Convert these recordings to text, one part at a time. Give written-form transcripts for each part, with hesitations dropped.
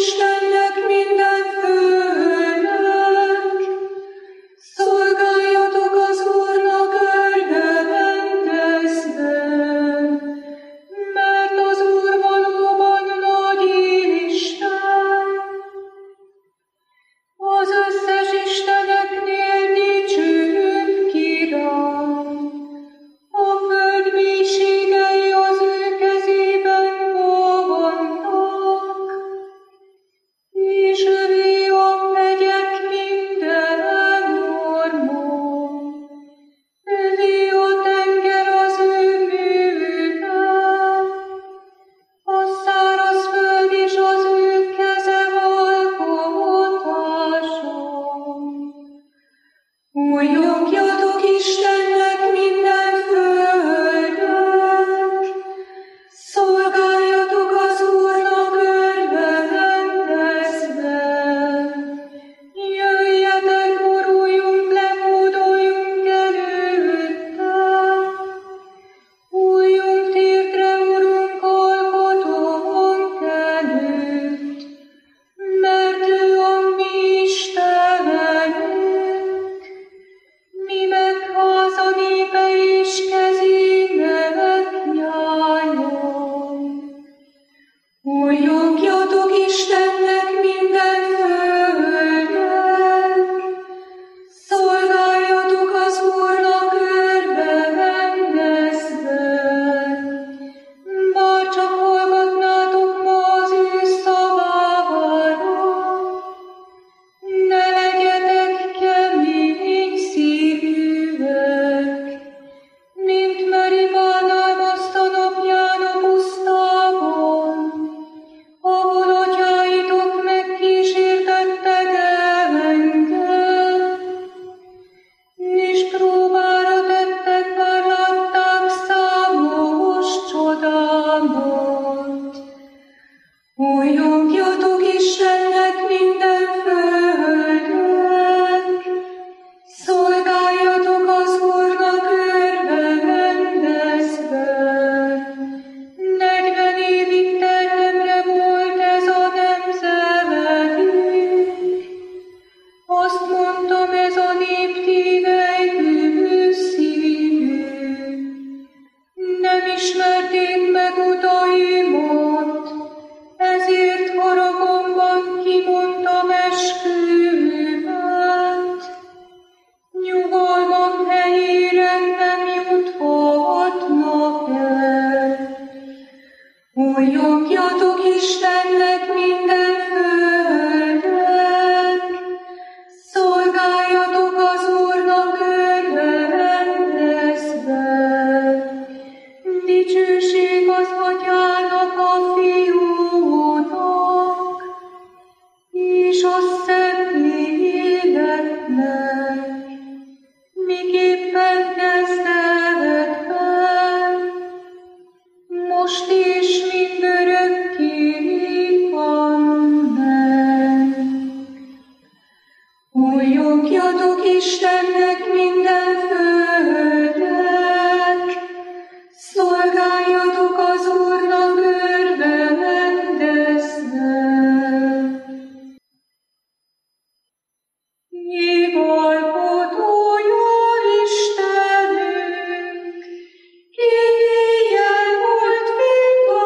Istennek minden földnek, szolgáljatok az Úrnak örvendezve, mert az Úr valóban nagy Isten. Az összes isteneknél dicsőbb király, a föld mélységei az ő kezében vannak, és övé a megyek minden orma, övé a tenger az ő műve, a szárazföld és az ő keze alkotása. Újjongjatok Istennek minden földnek, szolgáljatok az Úrnak örvendezve. Jöjjetek, boruljunk le, hódoljunk előtte, újjunk térdre, Urunk, alkotónk előtt, mert ő a mi Istenünk, mi meg háza népe és kezének nyája. Újjongjatok Istennek minden földnek, szolgáljatok az Úrnak örvendezve. Bár csak hallgatnátok ma az ő szavára, ne legyetek kemény szívűek, mint Meribán álmazta napján a pusztában, ahol atyáitok megkísértettek engem, és próbára tettek, bár látták számos csodámat. Újjongjatok Istennek minden földnek, szolgáljatok az Úrnak örvendezve. 40 évig terhemre volt ez a nemzedék, azt mondtam, ez a nép tévejtő szívű. Nem ismerték meg utaimat, ezért haragomban kimondtam esküvőmet. Nyugalmam helyére nem juthatnak el. Újjongjatok Istennek minden földnek, szolgáljatok az Úrnak örvendezve. Dicsőség az Atyának, a Fiúnak, és a Szentléleknek, miképpen kezdetben, most és mindörökké. Amen. Újjongjatok Istennek minden földnek, szolgáljatok az Úrnak örvendezve. Nyilvánvaló Istenünk, ki ilyen volt, mint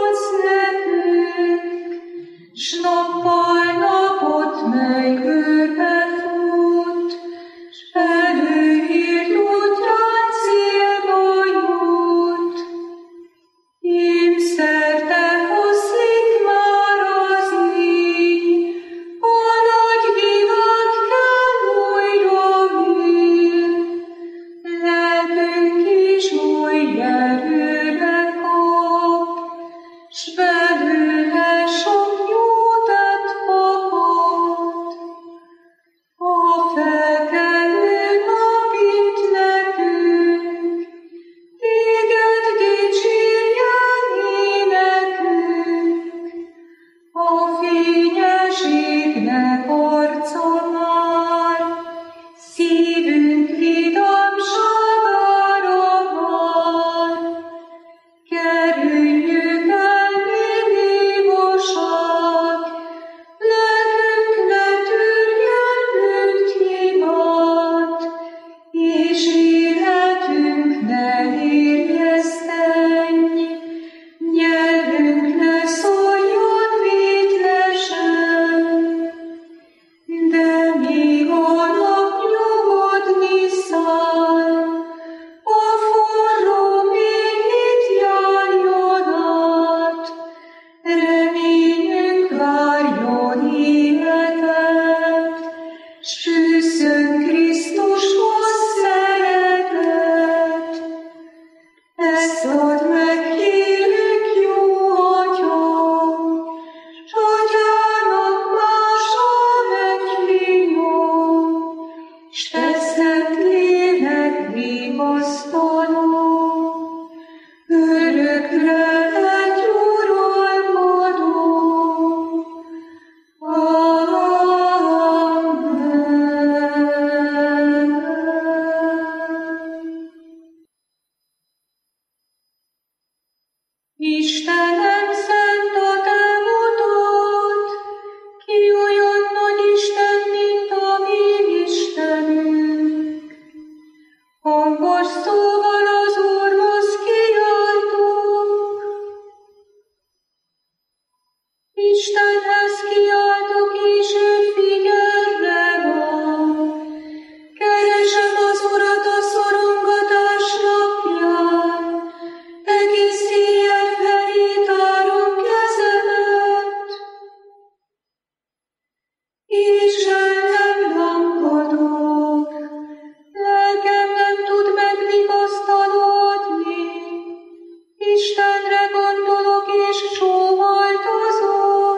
Istenem, szent a te utat, ki olyan nagy Isten, mint a mi Istenünk. Hangos szóval az Úrhoz kiáltok, Istenhez kiáltok, és ő figyelme van. Keresem az Urat a szorongatás napján, egész éjjel felé tárom kezemet, és el nem lankadok. Lelkem nem tud megvigasztalodni, Istenre gondolok és sóhajtozom.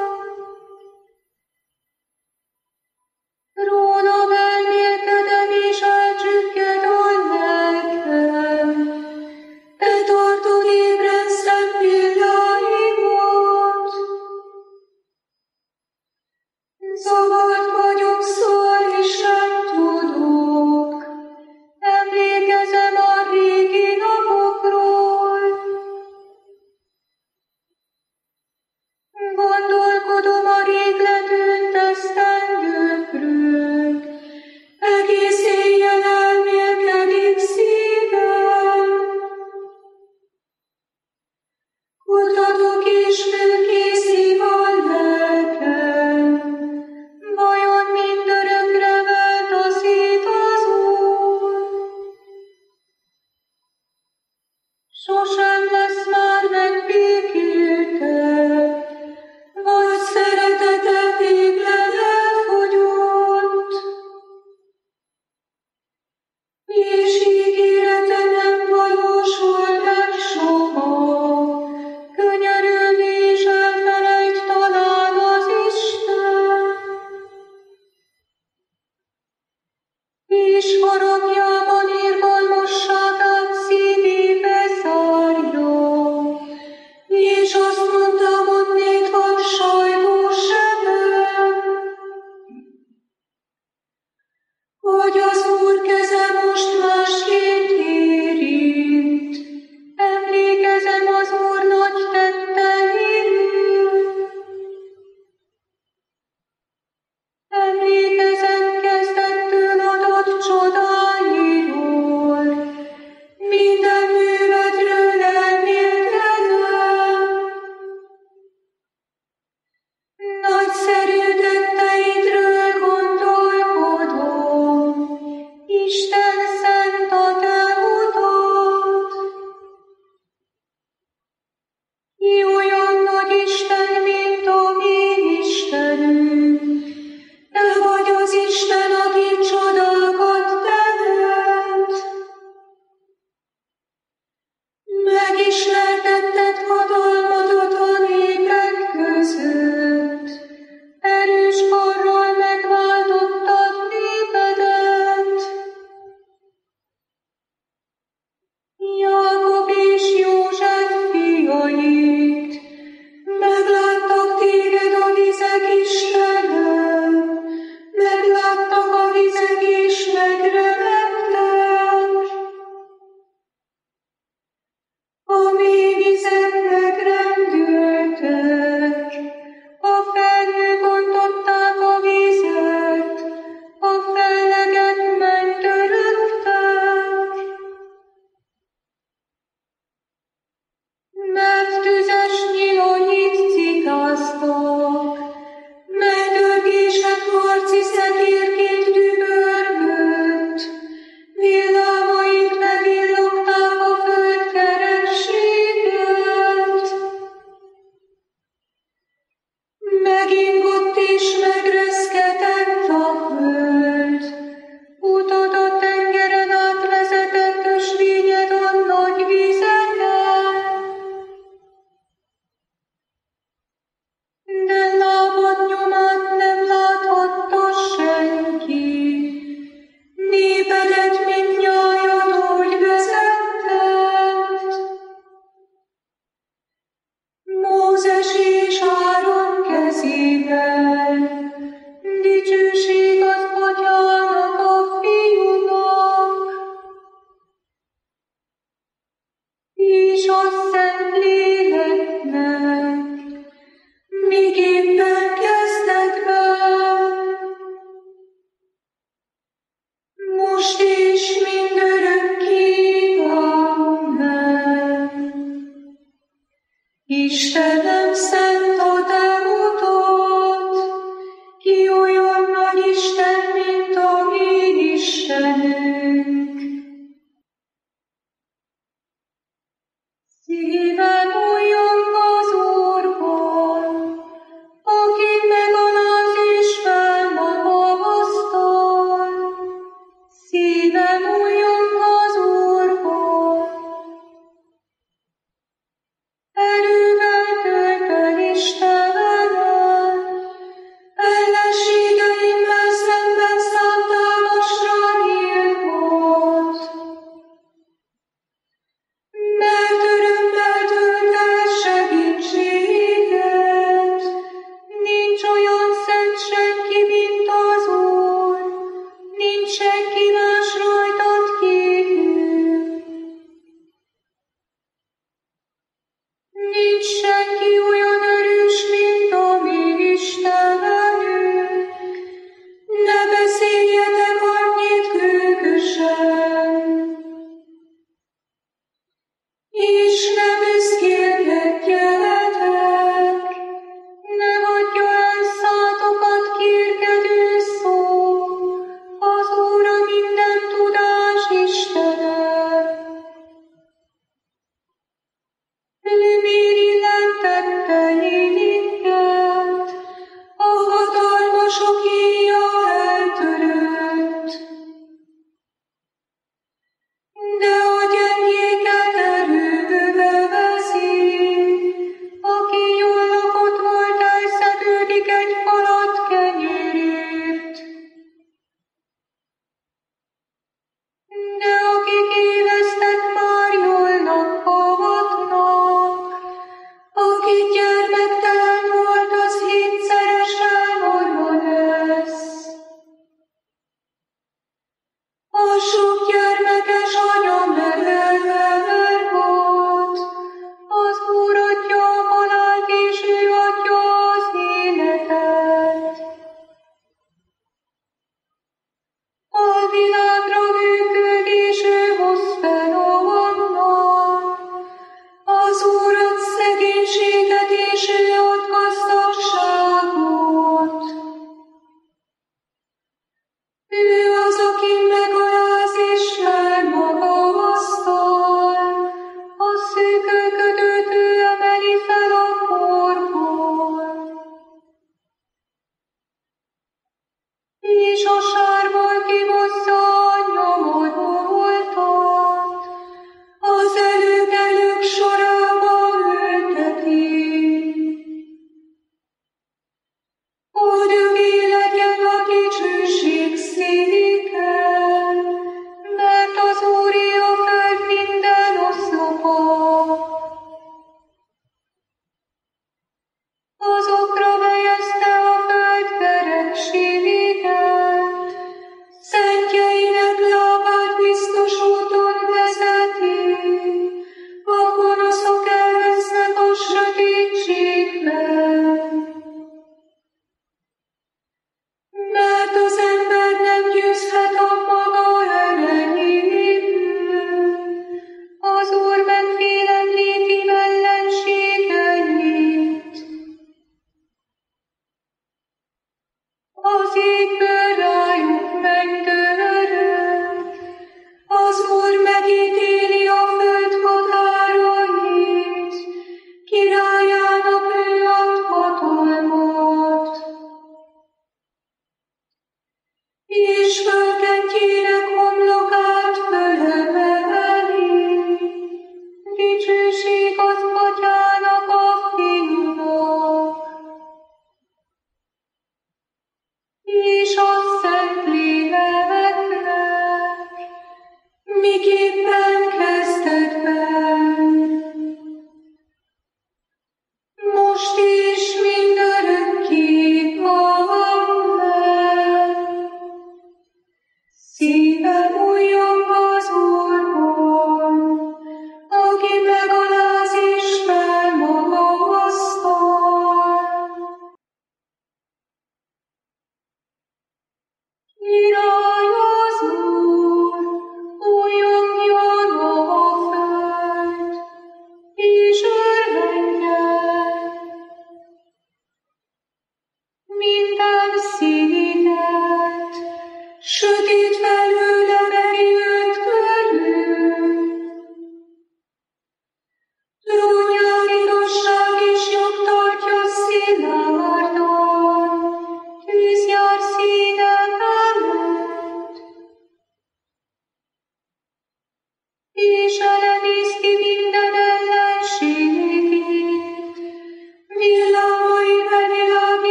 Rólam elmélkedem és elcsügged a lelkem, te tartod ébren szempilláimat. Zavart vagyok, szól és sem tudok, emlékezem a régi napokról. Gondolkodom a rég letűnt esztendőkről, egész éjjel elmélkedik szívem. Kutatok és fölkészív a lelkem, vajon mindörökre változít az Úr? Sosem lesz már megbékéltek, vagy szeretete végleg elfogyott, és ígérete nem valósul meg soha, könyörülni és Istenem, szent a te utat, ki olyan nagy Isten, mint a mi Istenünk. Szívem újjong az Úrban, aki megaláz és felmagasztal. Szívem újjong az Úrban. Erővel tölt el Isten,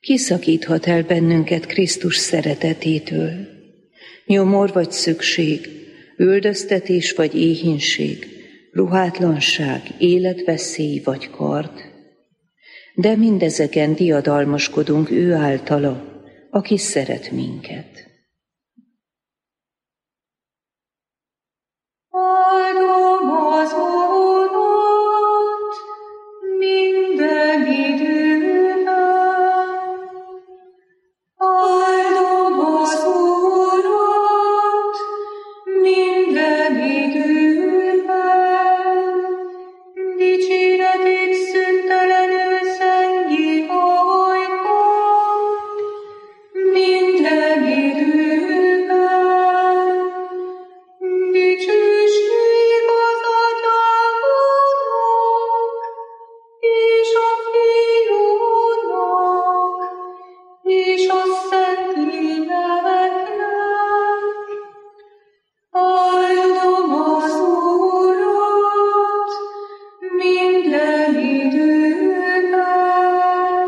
Kiszakíthat el bennünket Krisztus szeretetétől? Nyomor vagy szükség, üldöztetés vagy éhínség, ruhátlanság, életveszély vagy kard? De mindezeken diadalmaskodunk ő általa, aki szeret minket. Áldom az Urat minden időben. Áldom az Urat minden időben. Dicséretét szüntelenül zengi ajkon minden időben. Dicsőség az Atyának és a Fiúnak és a Szentléleknek. Áldom az Urat minden időben.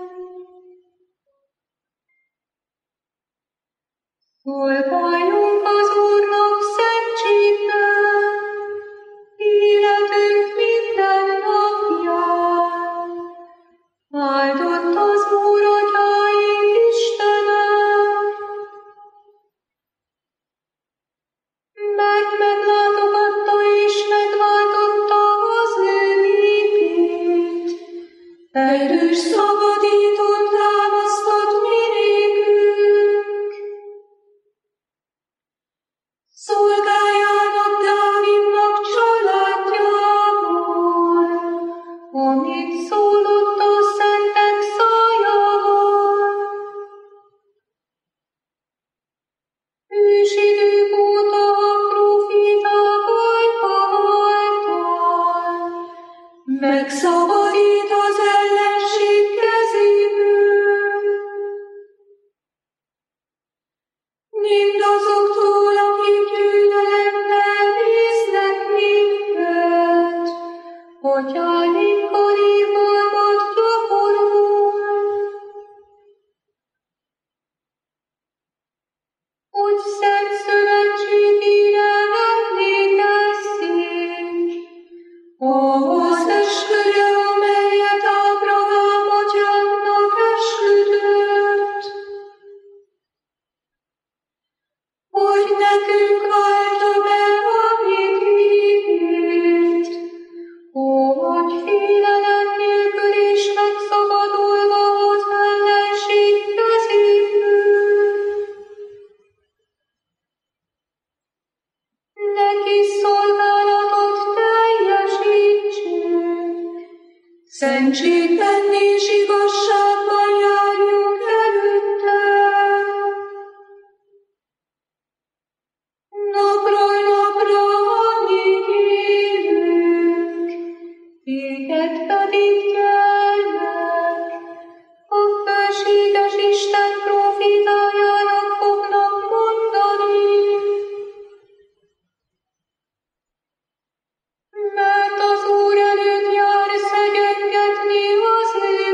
Szolgáljunk az Úrnak szentségben, életünk minden napján. Áldott az Úr, Atyáink Istene, mert meglátogatta és megváltotta az ő népét. Erős szabadítót támasztott mi nékünk. Szolgáljának Dávidnak családjával, amit szólott a szentek szájával. Ősidők óta a próféták által megszabadít az ellenség kezéből. Mindazoktól, akik gyűlölemmel néznek minket, Atyáinkkal irgalmat gyakorol. Hogy szent szövetségére emlékezzék, ahhoz esküre, amelyet Ábrahám atyánknak esküdött, hogy nekünk váltsa be, amit ígért, hogy félelem nélkül és megszabadulva az ellenség kezéből. Neki szolgálatot teljesítsünk, szentségben és igazságban járjunk előtte. Napról napra, amíg élünk, téged pedig gyermek, a felséges Isten prófétájának fognak mondani. Mert az Úr előtt jár szegyengetni az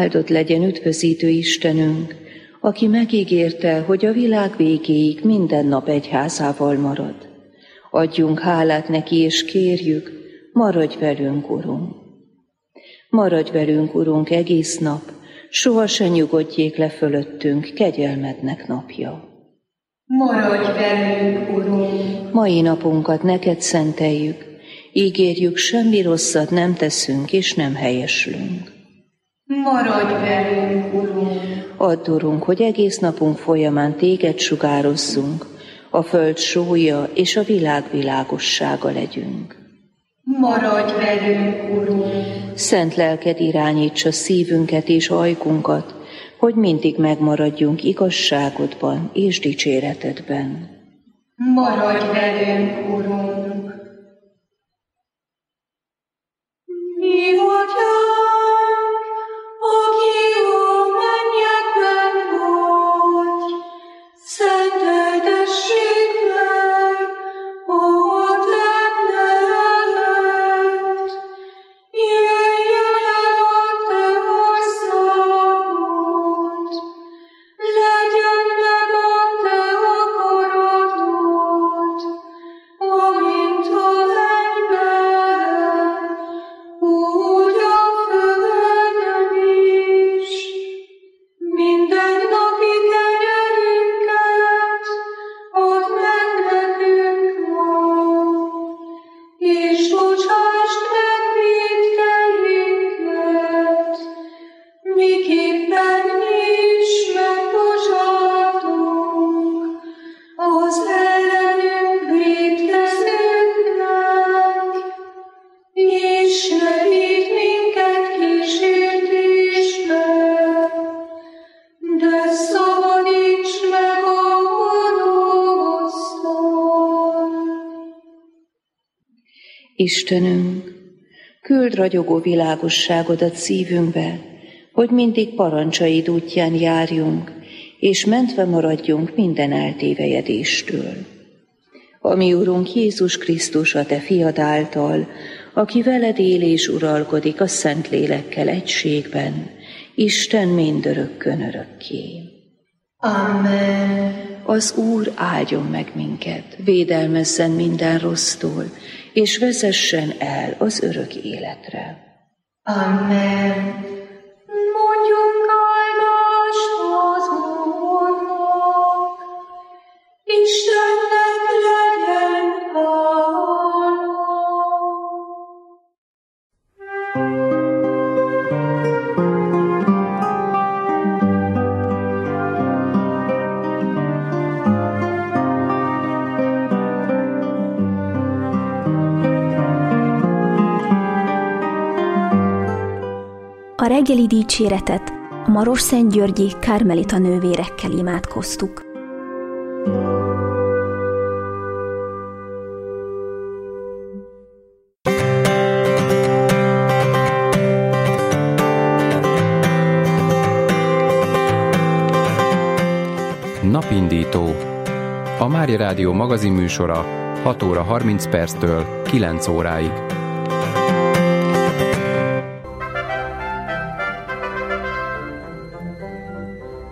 Áldott legyen üdvözítő Istenünk, aki megígérte, hogy a világ végéig minden nap egyházával marad. Adjunk hálát neki, és kérjük, maradj velünk, Urunk. Maradj velünk, Urunk, egész nap, sohasem nyugodjék le fölöttünk kegyelmednek napja. Maradj velünk, Urunk! Mai napunkat neked szenteljük, ígérjük, semmi rosszat nem teszünk és nem helyeslünk. Maradj velünk, Urunk! Add, Urunk, hogy egész napunk folyamán téged sugározzunk, a föld sója és a világ világossága legyünk. Maradj velünk, Urunk! Szent lelked irányítsa szívünket és ajkunkat, hogy mindig megmaradjunk igazságodban és dicséretedben. Maradj velünk, Urunk! Mi atyánk, aki a mennyekben vagy, szenteltessék meg a te neved. Jöjjön el a te országod, legyen meg a te akaratod, amint a mennyben, úgy a földön is. Mindennapi kenyerünket add meg nekünk ma, és bocsásd meg vétkeinket, miképpen mi is megbocsátunk az ellenünk vétkezőknek, és ne vigy minket kísértésbe, de szabadíts meg a gonosztól. Istenünk, küld ragyogó világosságodat szívünkbe, hogy mindig parancsaid útján járjunk, és mentve maradjunk minden eltévejedéstől. A mi Urunk Jézus Krisztus, a te fiad által, aki veled él és uralkodik a Szentlélekkel egységben, Isten mindörökkön örökké. Amen. Az Úr áldjon meg minket, védelmezzen minden rossztól, és vezessen el az örök életre. Amen. Mondjunk áldást az Úrnak, Istennek legyen hála. A reggeli dicséretet a Marosszentgyörgyi Kármelita nővérekkel imádkoztuk. Napindító. A Mária Rádió magazinműsora 6 óra 30 perctől 9 óráig.